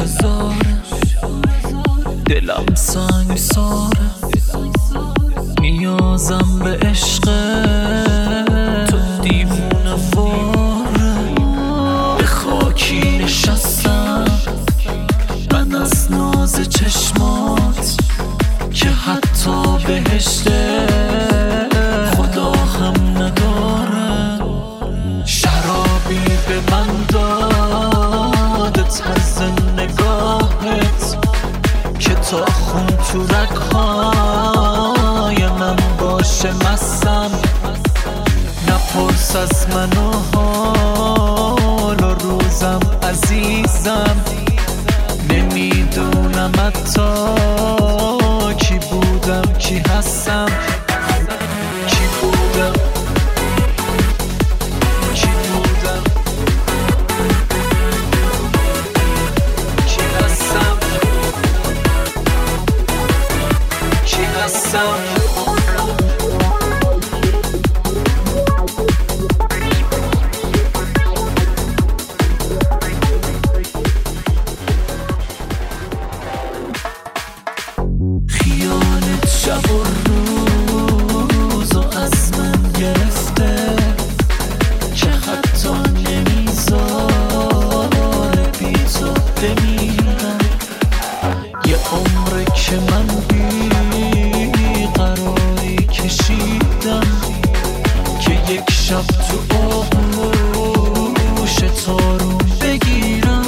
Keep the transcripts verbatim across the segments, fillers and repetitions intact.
شور زاره، دلم سنگساره، نیازم به عشقه، تو دیوونه واره. به خاکی نشستم من از ناز چشمات که حتی بهشته خدا هم نداره. شرابی به من داده طرز نگاهت که تا خون تو رگهای من باشه مستم. نپرس از من و حال و روزم عزیزم، نمیدونم حتی کی بودم کی هستم، کی بودم کی بودم کی هستم کی هستم. شب و روز و از من گرفته که حتی نمیذاره بی تو بمیرم. یه عمره که من بی قراری کشیدم که یک شب تو آغوش تارون بگیرم.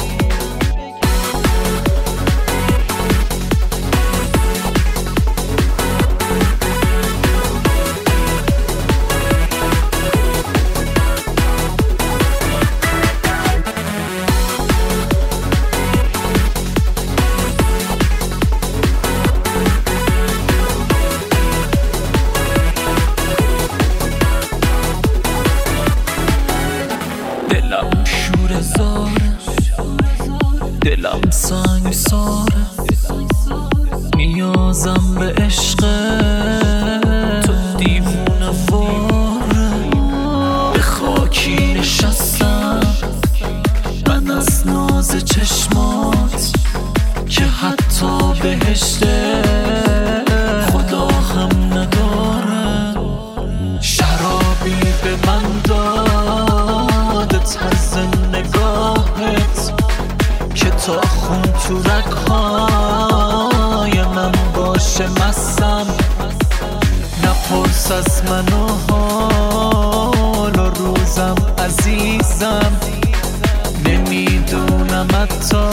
دلم شور زاره، دلم سنگساره، نیازم به عشقه، تو دیوونه واره. به خاکی نشستم من از ناز چشمات که حتی بهشته خدا هم نداره. شرابی به من داده طرز نگاهت که تا خون تو رگهای من باشه مستم. نپرس از من و حال و روزم عزیزم، نمیدونم حتی